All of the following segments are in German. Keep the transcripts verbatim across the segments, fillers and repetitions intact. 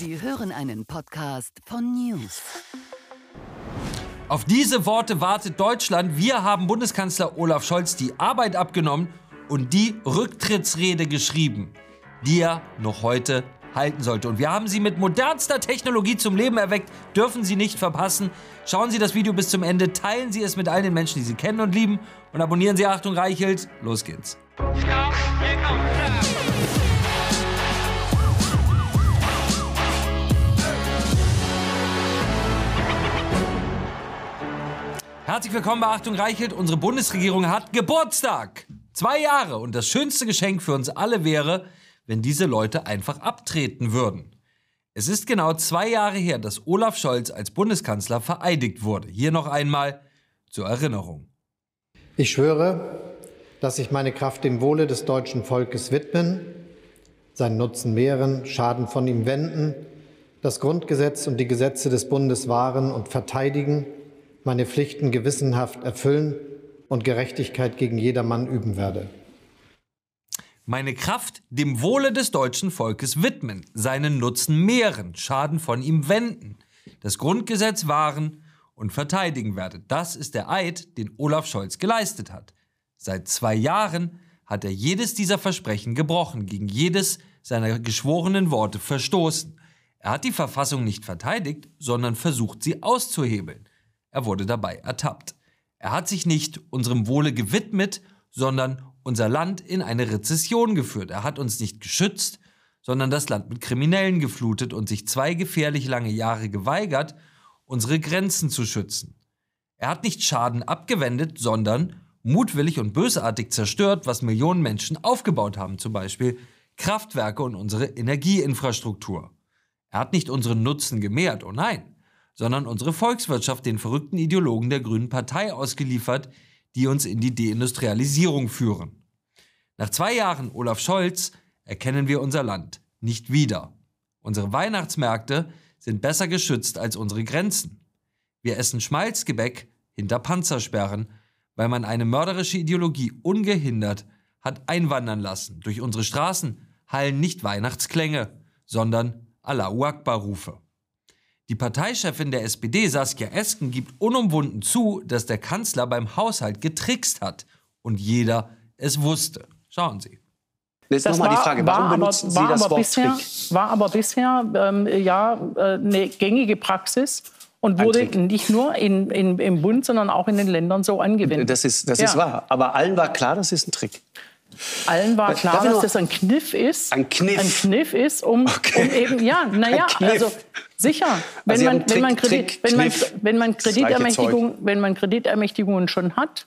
Sie hören einen Podcast von News. Auf diese Worte wartet Deutschland. Wir haben Bundeskanzler Olaf Scholz die Arbeit abgenommen und die Rücktrittsrede geschrieben, die er noch heute halten sollte. Und wir haben sie mit modernster Technologie zum Leben erweckt, dürfen Sie nicht verpassen. Schauen Sie das Video bis zum Ende, teilen Sie es mit all den Menschen, die Sie kennen und lieben und abonnieren Sie Achtung Reichelt. Los geht's. Herzlich willkommen bei Achtung Reichelt. Unsere Bundesregierung hat Geburtstag. Zwei Jahre. Und das schönste Geschenk für uns alle wäre, wenn diese Leute einfach abtreten würden. Es ist genau zwei Jahre her, dass Olaf Scholz als Bundeskanzler vereidigt wurde. Hier noch einmal zur Erinnerung. Ich schwöre, dass ich meine Kraft dem Wohle des deutschen Volkes widmen, seinen Nutzen mehren, Schaden von ihm wenden, das Grundgesetz und die Gesetze des Bundes wahren und verteidigen, meine Pflichten gewissenhaft erfüllen und Gerechtigkeit gegen jedermann üben werde. Meine Kraft dem Wohle des deutschen Volkes widmen, seinen Nutzen mehren, Schaden von ihm wenden, das Grundgesetz wahren und verteidigen werde. Das ist der Eid, den Olaf Scholz geleistet hat. Seit zwei Jahren hat er jedes dieser Versprechen gebrochen, gegen jedes seiner geschworenen Worte verstoßen. Er hat die Verfassung nicht verteidigt, sondern versucht, sie auszuhebeln. Er wurde dabei ertappt. Er hat sich nicht unserem Wohle gewidmet, sondern unser Land in eine Rezession geführt. Er hat uns nicht geschützt, sondern das Land mit Kriminellen geflutet und sich zwei gefährlich lange Jahre geweigert, unsere Grenzen zu schützen. Er hat nicht Schaden abgewendet, sondern mutwillig und bösartig zerstört, was Millionen Menschen aufgebaut haben, zum Beispiel Kraftwerke und unsere Energieinfrastruktur. Er hat nicht unseren Nutzen gemehrt, oh nein, sondern unsere Volkswirtschaft den verrückten Ideologen der Grünen Partei ausgeliefert, die uns in die Deindustrialisierung führen. Nach zwei Jahren Olaf Scholz erkennen wir unser Land nicht wieder. Unsere Weihnachtsmärkte sind besser geschützt als unsere Grenzen. Wir essen Schmalzgebäck hinter Panzersperren, weil man eine mörderische Ideologie ungehindert hat einwandern lassen. Durch unsere Straßen hallen nicht Weihnachtsklänge, sondern Allahu Akbar-Rufe. Die Parteichefin der S P D, Saskia Esken, gibt unumwunden zu, dass der Kanzler beim Haushalt getrickst hat und jeder es wusste. Schauen Sie. Jetzt nochmal die Frage, warum aber, benutzen Sie war das aber Wort bisher, Trick? War aber bisher ähm, ja, eine gängige Praxis und Ein wurde Trick. nicht nur in, in, im Bund, sondern auch in den Ländern so angewendet. Das ist, das Ja. ist wahr. Aber allen war klar, das ist ein Trick. Allen war klar, Darf ich dass noch- das ein Kniff ist. Ein Kniff. Ein Kniff ist, um, Okay. um eben, ja, naja, Ein Kniff. also sicher, wenn Sie man, haben Trick, wenn man, Kredit, Trick, wenn man, Kniff, wenn man das gleiche Kreditermächtigung, wenn man Kreditermächtigungen schon hat.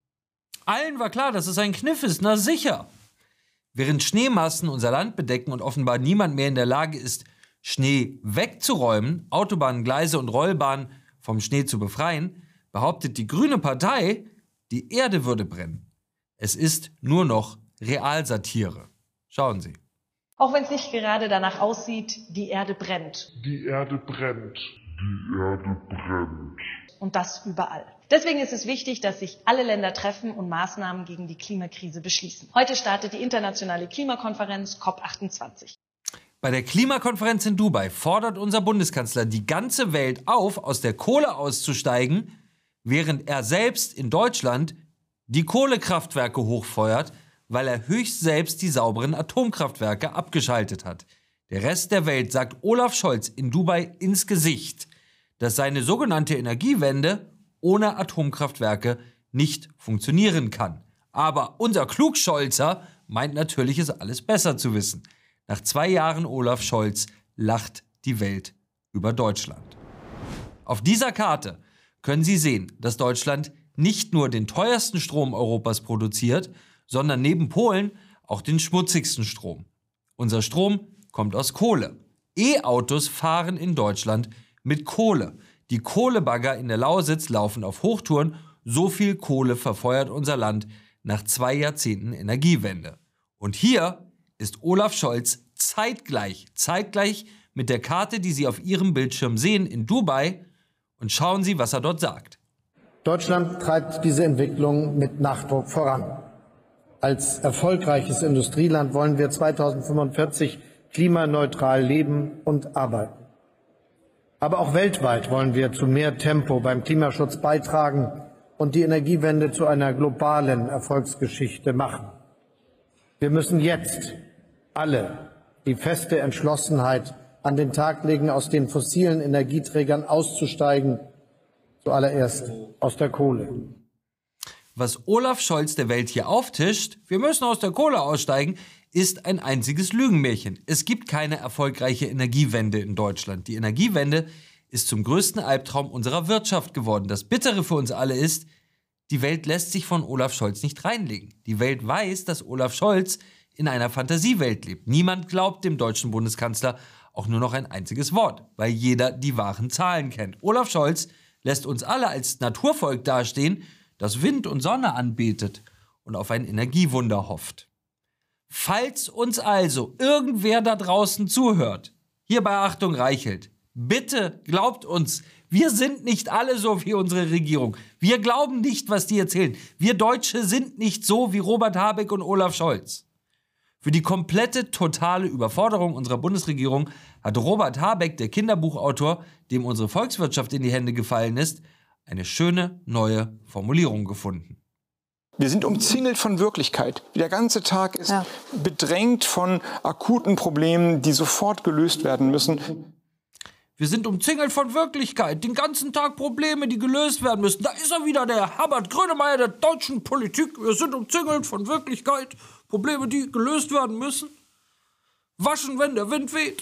Allen war klar, dass es ein Kniff ist, na sicher. Während Schneemassen unser Land bedecken und offenbar niemand mehr in der Lage ist, Schnee wegzuräumen, Autobahnen, Gleise und Rollbahnen vom Schnee zu befreien, behauptet die Grüne Partei, die Erde würde brennen. Es ist nur noch Realsatire. Schauen Sie. Auch wenn es nicht gerade danach aussieht, die Erde brennt. Die Erde brennt. Die Erde brennt. Und das überall. Deswegen ist es wichtig, dass sich alle Länder treffen und Maßnahmen gegen die Klimakrise beschließen. Heute startet die internationale Klimakonferenz COP achtundzwanzig. Bei der Klimakonferenz in Dubai fordert unser Bundeskanzler die ganze Welt auf, aus der Kohle auszusteigen, während er selbst in Deutschland die Kohlekraftwerke hochfeuert, weil er höchst selbst die sauberen Atomkraftwerke abgeschaltet hat. Der Rest der Welt sagt Olaf Scholz in Dubai ins Gesicht, dass seine sogenannte Energiewende ohne Atomkraftwerke nicht funktionieren kann. Aber unser Klugscholzer meint natürlich, es alles besser zu wissen. Nach zwei Jahren Olaf Scholz lacht die Welt über Deutschland. Auf dieser Karte können Sie sehen, dass Deutschland nicht nur den teuersten Strom Europas produziert, sondern neben Polen auch den schmutzigsten Strom. Unser Strom kommt aus Kohle. E-Autos fahren in Deutschland mit Kohle. Die Kohlebagger in der Lausitz laufen auf Hochtouren. So viel Kohle verfeuert unser Land nach zwei Jahrzehnten Energiewende. Und hier ist Olaf Scholz zeitgleich, zeitgleich mit der Karte, die Sie auf Ihrem Bildschirm sehen, in Dubai. Und schauen Sie, was er dort sagt. Deutschland treibt diese Entwicklung mit Nachdruck voran. Als erfolgreiches Industrieland wollen wir zweitausendfünfundvierzig klimaneutral leben und arbeiten. Aber auch weltweit wollen wir zu mehr Tempo beim Klimaschutz beitragen und die Energiewende zu einer globalen Erfolgsgeschichte machen. Wir müssen jetzt alle die feste Entschlossenheit an den Tag legen, aus den fossilen Energieträgern auszusteigen, zuallererst aus der Kohle. Was Olaf Scholz der Welt hier auftischt, wir müssen aus der Kohle aussteigen, ist ein einziges Lügenmärchen. Es gibt keine erfolgreiche Energiewende in Deutschland. Die Energiewende ist zum größten Albtraum unserer Wirtschaft geworden. Das Bittere für uns alle ist, die Welt lässt sich von Olaf Scholz nicht reinlegen. Die Welt weiß, dass Olaf Scholz in einer Fantasiewelt lebt. Niemand glaubt dem deutschen Bundeskanzler auch nur noch ein einziges Wort, weil jeder die wahren Zahlen kennt. Olaf Scholz lässt uns alle als Naturvolk dastehen, das Wind und Sonne anbetet und auf ein Energiewunder hofft. Falls uns also irgendwer da draußen zuhört, hier bei Achtung Reichelt, bitte glaubt uns, wir sind nicht alle so wie unsere Regierung. Wir glauben nicht, was die erzählen. Wir Deutsche sind nicht so wie Robert Habeck und Olaf Scholz. Für die komplette, totale Überforderung unserer Bundesregierung hat Robert Habeck, der Kinderbuchautor, dem unsere Volkswirtschaft in die Hände gefallen ist, eine schöne neue Formulierung gefunden. Wir sind umzingelt von Wirklichkeit. Der ganze Tag ist ja. bedrängt von akuten Problemen, die sofort gelöst werden müssen. Wir sind umzingelt von Wirklichkeit. Den ganzen Tag Probleme, die gelöst werden müssen. Da ist er wieder, der Herbert Grönemeyer der deutschen Politik. Wir sind umzingelt von Wirklichkeit. Probleme, die gelöst werden müssen. Waschen, wenn der Wind weht.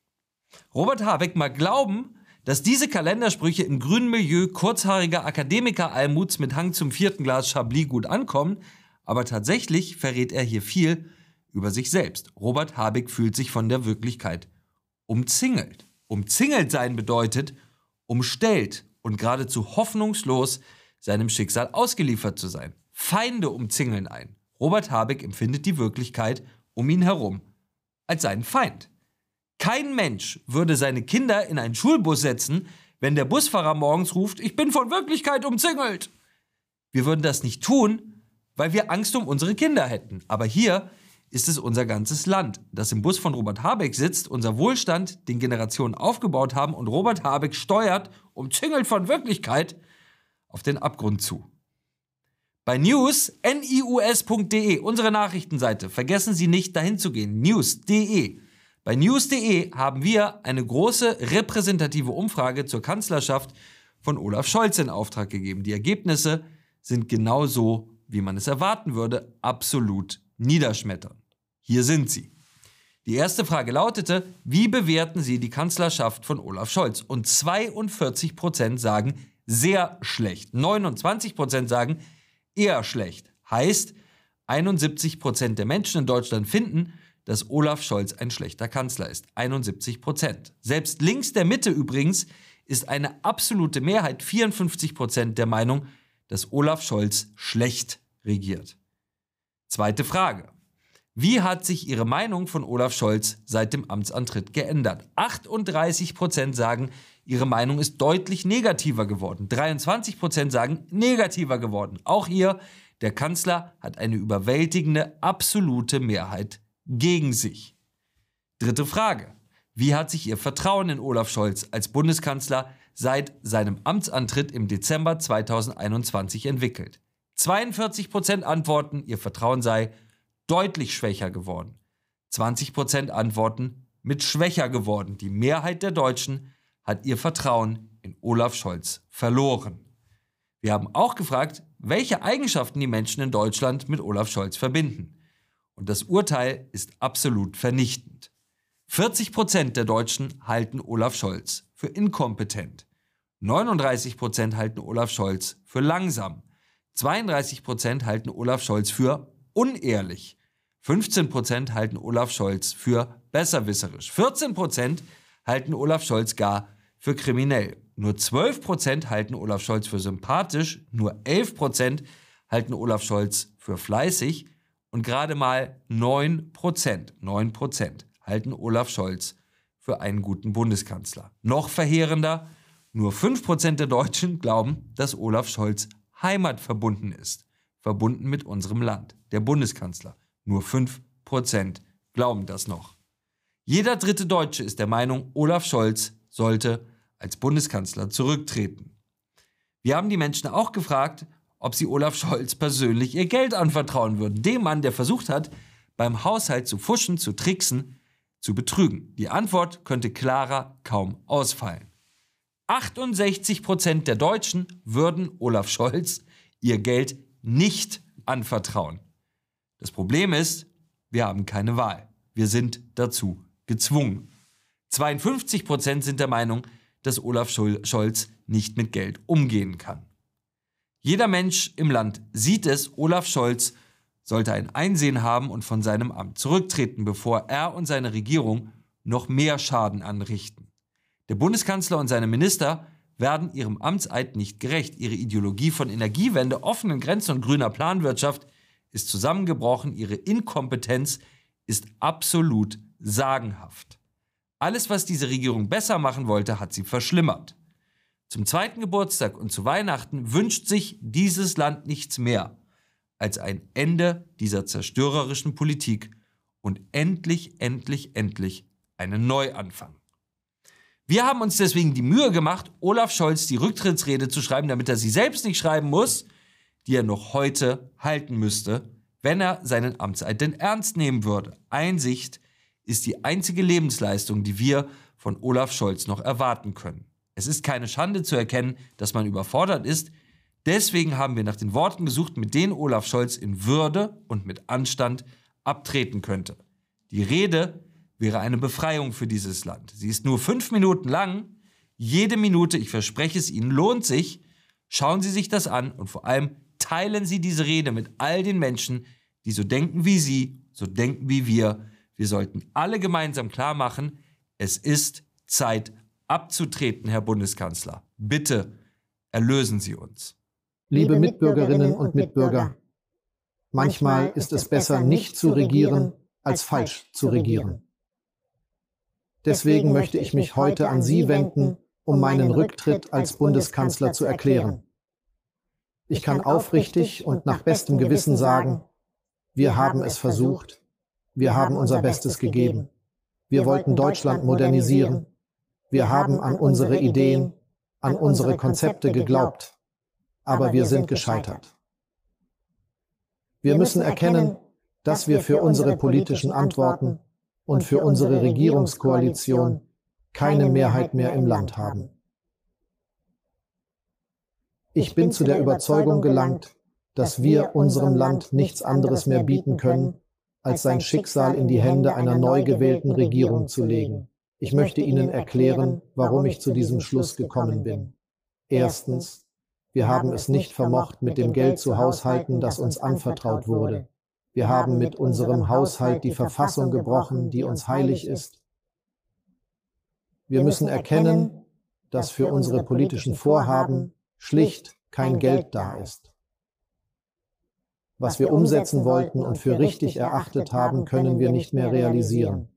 Robert Habeck mag glauben, dass diese Kalendersprüche im grünen Milieu kurzhaariger Akademiker-Almuts mit Hang zum vierten Glas Chablis gut ankommen, aber tatsächlich verrät er hier viel über sich selbst. Robert Habeck fühlt sich von der Wirklichkeit umzingelt. Umzingelt sein bedeutet, umstellt und geradezu hoffnungslos seinem Schicksal ausgeliefert zu sein. Feinde umzingeln einen. Robert Habeck empfindet die Wirklichkeit um ihn herum als seinen Feind. Kein Mensch würde seine Kinder in einen Schulbus setzen, wenn der Busfahrer morgens ruft, ich bin von Wirklichkeit umzingelt. Wir würden das nicht tun, weil wir Angst um unsere Kinder hätten. Aber hier ist es unser ganzes Land, das im Bus von Robert Habeck sitzt, unser Wohlstand, den Generationen aufgebaut haben und Robert Habeck steuert, umzingelt von Wirklichkeit, auf den Abgrund zu. Bei News, news punkt de, unsere Nachrichtenseite, vergessen Sie nicht, dahin zu gehen, news punkt de. Bei news punkt de haben wir eine große repräsentative Umfrage zur Kanzlerschaft von Olaf Scholz in Auftrag gegeben. Die Ergebnisse sind genau so, wie man es erwarten würde, absolut niederschmetternd. Hier sind sie. Die erste Frage lautete, wie bewerten Sie die Kanzlerschaft von Olaf Scholz? Und zweiundvierzig Prozent sagen sehr schlecht. neunundzwanzig Prozent sagen eher schlecht. Heißt, einundsiebzig Prozent der Menschen in Deutschland finden, dass Olaf Scholz ein schlechter Kanzler ist. einundsiebzig Prozent. Selbst links der Mitte übrigens ist eine absolute Mehrheit, vierundfünfzig Prozent, der Meinung, dass Olaf Scholz schlecht regiert. Zweite Frage. Wie hat sich Ihre Meinung von Olaf Scholz seit dem Amtsantritt geändert? achtunddreißig Prozent sagen, Ihre Meinung ist deutlich negativer geworden. dreiundzwanzig Prozent sagen, negativer geworden. Auch hier, der Kanzler hat eine überwältigende, absolute Mehrheit gegen sich. Dritte Frage. Wie hat sich Ihr Vertrauen in Olaf Scholz als Bundeskanzler seit seinem Amtsantritt im Dezember zweitausendeinundzwanzig entwickelt? zweiundvierzig Prozent antworten, Ihr Vertrauen sei deutlich schwächer geworden. zwanzig Prozent antworten, mit schwächer geworden. Die Mehrheit der Deutschen hat ihr Vertrauen in Olaf Scholz verloren. Wir haben auch gefragt, welche Eigenschaften die Menschen in Deutschland mit Olaf Scholz verbinden. Und das Urteil ist absolut vernichtend. vierzig Prozent der Deutschen halten Olaf Scholz für inkompetent. neununddreißig Prozent halten Olaf Scholz für langsam. zweiunddreißig Prozent halten Olaf Scholz für unehrlich. fünfzehn Prozent halten Olaf Scholz für besserwisserisch. vierzehn Prozent halten Olaf Scholz gar für kriminell. Nur zwölf Prozent halten Olaf Scholz für sympathisch. Nur elf Prozent halten Olaf Scholz für fleißig. Und gerade mal neun Prozent, neun Prozent halten Olaf Scholz für einen guten Bundeskanzler. Noch verheerender, nur fünf Prozent der Deutschen glauben, dass Olaf Scholz heimatverbunden ist. Verbunden mit unserem Land, der Bundeskanzler. Nur fünf Prozent glauben das noch. Jeder dritte Deutsche ist der Meinung, Olaf Scholz sollte als Bundeskanzler zurücktreten. Wir haben die Menschen auch gefragt, ob sie Olaf Scholz persönlich ihr Geld anvertrauen würden. Dem Mann, der versucht hat, beim Haushalt zu fuschen, zu tricksen, zu betrügen. Die Antwort könnte klarer kaum ausfallen. achtundsechzig Prozent der Deutschen würden Olaf Scholz ihr Geld nicht anvertrauen. Das Problem ist, wir haben keine Wahl. Wir sind dazu gezwungen. zweiundfünfzig Prozent sind der Meinung, dass Olaf Scholz nicht mit Geld umgehen kann. Jeder Mensch im Land sieht es, Olaf Scholz sollte ein Einsehen haben und von seinem Amt zurücktreten, bevor er und seine Regierung noch mehr Schaden anrichten. Der Bundeskanzler und seine Minister werden ihrem Amtseid nicht gerecht. Ihre Ideologie von Energiewende, offenen Grenzen und grüner Planwirtschaft ist zusammengebrochen. Ihre Inkompetenz ist absolut sagenhaft. Alles, was diese Regierung besser machen wollte, hat sie verschlimmert. Zum zweiten Geburtstag und zu Weihnachten wünscht sich dieses Land nichts mehr als ein Ende dieser zerstörerischen Politik und endlich, endlich, endlich einen Neuanfang. Wir haben uns deswegen die Mühe gemacht, Olaf Scholz die Rücktrittsrede zu schreiben, damit er sie selbst nicht schreiben muss, die er noch heute halten müsste, wenn er seinen Amtseid denn ernst nehmen würde. Einsicht ist die einzige Lebensleistung, die wir von Olaf Scholz noch erwarten können. Es ist keine Schande zu erkennen, dass man überfordert ist. Deswegen haben wir nach den Worten gesucht, mit denen Olaf Scholz in Würde und mit Anstand abtreten könnte. Die Rede wäre eine Befreiung für dieses Land. Sie ist nur fünf Minuten lang. Jede Minute, ich verspreche es Ihnen, lohnt sich. Schauen Sie sich das an und vor allem teilen Sie diese Rede mit all den Menschen, die so denken wie Sie, so denken wie wir. Wir sollten alle gemeinsam klar machen, es ist Zeit abzutreten, Herr Bundeskanzler. Bitte erlösen Sie uns. Liebe Mitbürgerinnen und Mitbürger, manchmal ist es besser, nicht zu regieren, als falsch zu regieren. Deswegen möchte ich mich heute an Sie wenden, um meinen Rücktritt als Bundeskanzler zu erklären. Ich kann aufrichtig und nach bestem Gewissen sagen, wir haben es versucht, wir haben unser Bestes gegeben. Wir wollten Deutschland modernisieren. Wir haben an unsere Ideen, an unsere Konzepte geglaubt. Aber wir sind gescheitert. Wir müssen erkennen, dass wir für unsere politischen Antworten und für unsere Regierungskoalition keine Mehrheit mehr im Land haben. Ich bin zu der Überzeugung gelangt, dass wir unserem Land nichts anderes mehr bieten können, als sein Schicksal in die Hände einer neu gewählten Regierung zu legen. Ich möchte Ihnen erklären, warum ich zu diesem Schluss gekommen bin. Erstens, wir haben es nicht vermocht, mit dem Geld zu haushalten, das uns anvertraut wurde. Wir haben mit unserem Haushalt die Verfassung gebrochen, die uns heilig ist. Wir müssen erkennen, dass für unsere politischen Vorhaben schlicht kein Geld da ist. Was wir umsetzen wollten und für richtig erachtet haben, können wir nicht mehr realisieren.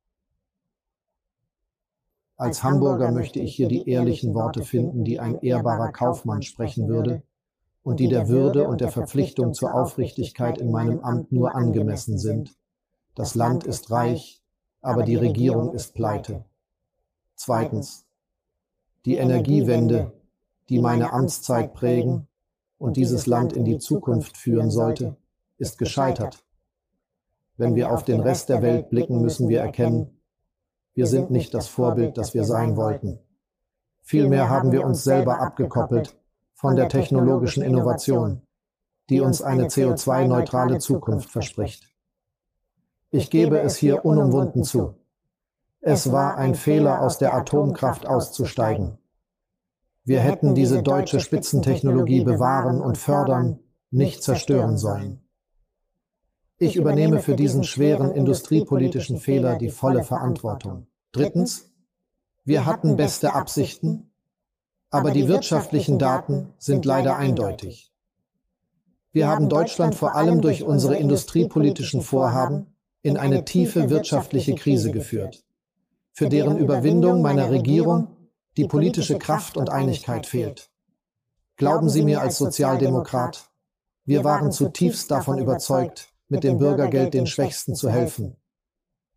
Als Hamburger möchte ich hier die ehrlichen Worte finden, die ein ehrbarer Kaufmann sprechen würde und die der Würde und der Verpflichtung zur Aufrichtigkeit in meinem Amt nur angemessen sind. Das Land ist reich, aber die Regierung ist pleite. Zweitens, die Energiewende, die meine Amtszeit prägen und dieses Land in die Zukunft führen sollte, ist gescheitert. Wenn wir auf den Rest der Welt blicken, müssen wir erkennen, wir sind nicht das Vorbild, das wir sein wollten. Vielmehr haben wir uns selber abgekoppelt von der technologischen Innovation, die uns eine C O zwei neutrale Zukunft verspricht. Ich gebe es hier unumwunden zu. Es war ein Fehler, aus der Atomkraft auszusteigen. Wir hätten diese deutsche Spitzentechnologie bewahren und fördern, nicht zerstören sollen. Ich übernehme für diesen schweren industriepolitischen Fehler die volle Verantwortung. Drittens, wir hatten beste Absichten, aber die wirtschaftlichen Daten sind leider eindeutig. Wir haben Deutschland vor allem durch unsere industriepolitischen Vorhaben in eine tiefe wirtschaftliche Krise geführt, für deren Überwindung meiner Regierung die politische Kraft und Einigkeit fehlt. Glauben Sie mir als Sozialdemokrat, wir waren zutiefst davon überzeugt, mit dem Bürgergeld den Schwächsten zu helfen.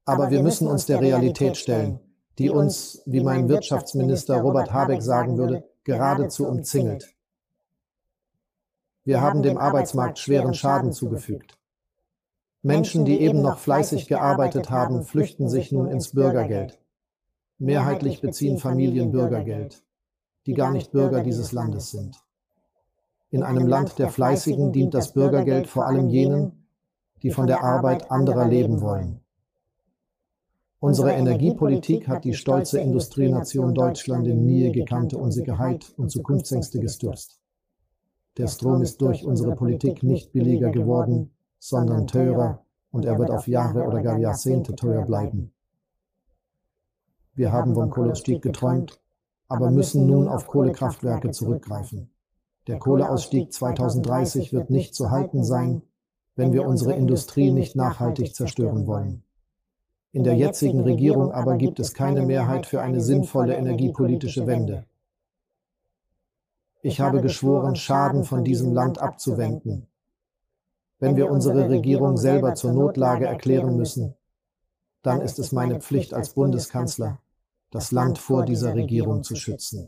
Aber wir müssen uns der Realität stellen, die uns, wie mein Wirtschaftsminister Robert Habeck sagen würde, geradezu umzingelt. Wir haben dem Arbeitsmarkt schweren Schaden zugefügt. Menschen, die eben noch fleißig gearbeitet haben, flüchten sich nun ins Bürgergeld. Mehrheitlich beziehen Familien Bürgergeld, die gar nicht Bürger dieses Landes sind. In einem Land der Fleißigen dient das Bürgergeld vor allem jenen, die von der Arbeit anderer leben wollen. Unsere Energiepolitik hat die stolze Industrienation Deutschland in nie gekannte Unsicherheit und Zukunftsängste gestürzt. Der Strom ist durch unsere Politik nicht billiger geworden, sondern teurer, und er wird auf Jahre oder gar Jahrzehnte teuer bleiben. Wir haben vom Kohleausstieg geträumt, aber müssen nun auf Kohlekraftwerke zurückgreifen. Der Kohleausstieg zweitausenddreißig wird nicht zu halten sein, wenn wir unsere Industrie nicht nachhaltig zerstören wollen. In der jetzigen Regierung aber gibt es keine Mehrheit für eine sinnvolle energiepolitische Wende. Ich habe geschworen, Schaden von diesem Land abzuwenden. Wenn wir unsere Regierung selber zur Notlage erklären müssen, dann ist es meine Pflicht als Bundeskanzler, das Land vor dieser Regierung zu schützen.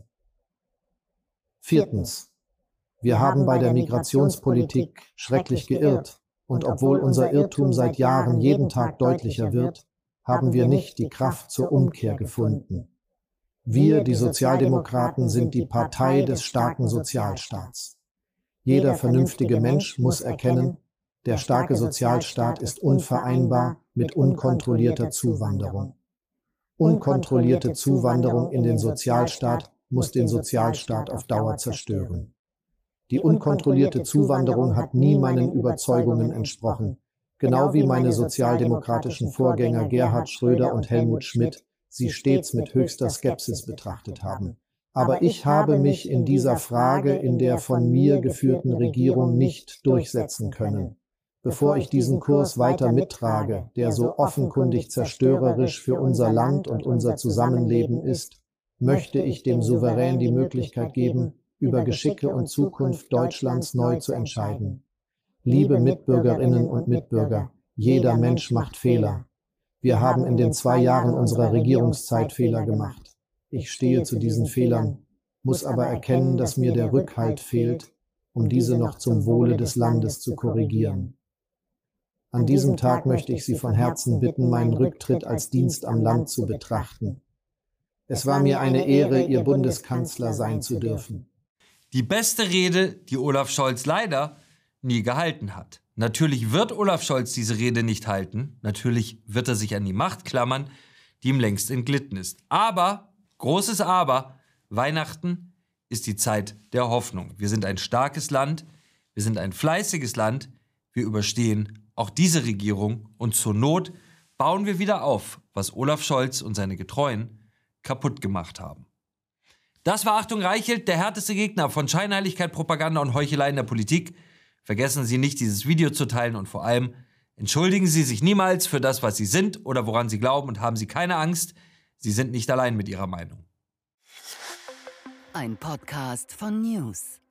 Viertens. Wir haben bei der Migrationspolitik schrecklich geirrt, und obwohl unser Irrtum seit Jahren jeden Tag deutlicher wird, haben wir nicht die Kraft zur Umkehr gefunden. Wir, die Sozialdemokraten, sind die Partei des starken Sozialstaats. Jeder vernünftige Mensch muss erkennen, der starke Sozialstaat ist unvereinbar mit unkontrollierter Zuwanderung. Unkontrollierte Zuwanderung in den Sozialstaat muss den Sozialstaat auf Dauer zerstören. Die unkontrollierte Zuwanderung hat nie meinen Überzeugungen entsprochen, genau wie meine sozialdemokratischen Vorgänger Gerhard Schröder und Helmut Schmidt sie stets mit höchster Skepsis betrachtet haben. Aber ich habe mich in dieser Frage in der von mir geführten Regierung nicht durchsetzen können. Bevor ich diesen Kurs weiter mittrage, der so offenkundig zerstörerisch für unser Land und unser Zusammenleben ist, möchte ich dem Souverän die Möglichkeit geben, über Geschicke und Zukunft Deutschlands neu zu entscheiden. Liebe Mitbürgerinnen und Mitbürger, jeder Mensch macht Fehler. Wir haben in den zwei Jahren unserer Regierungszeit Fehler gemacht. Ich stehe zu diesen Fehlern, muss aber erkennen, dass mir der Rückhalt fehlt, um diese noch zum Wohle des Landes zu korrigieren. An diesem Tag möchte ich Sie von Herzen bitten, meinen Rücktritt als Dienst am Land zu betrachten. Es war mir eine Ehre, Ihr Bundeskanzler sein zu dürfen. Die beste Rede, die Olaf Scholz leider nie gehalten hat. Natürlich wird Olaf Scholz diese Rede nicht halten. Natürlich wird er sich an die Macht klammern, die ihm längst entglitten ist. Aber, großes Aber, Weihnachten ist die Zeit der Hoffnung. Wir sind ein starkes Land, wir sind ein fleißiges Land, wir überstehen auch diese Regierung und zur Not bauen wir wieder auf, was Olaf Scholz und seine Getreuen kaputt gemacht haben. Das war Achtung Reichelt, der härteste Gegner von Scheinheiligkeit, Propaganda und Heuchelei in der Politik. Vergessen Sie nicht, dieses Video zu teilen und vor allem entschuldigen Sie sich niemals für das, was Sie sind oder woran Sie glauben und haben Sie keine Angst, Sie sind nicht allein mit Ihrer Meinung. Ein Podcast von News.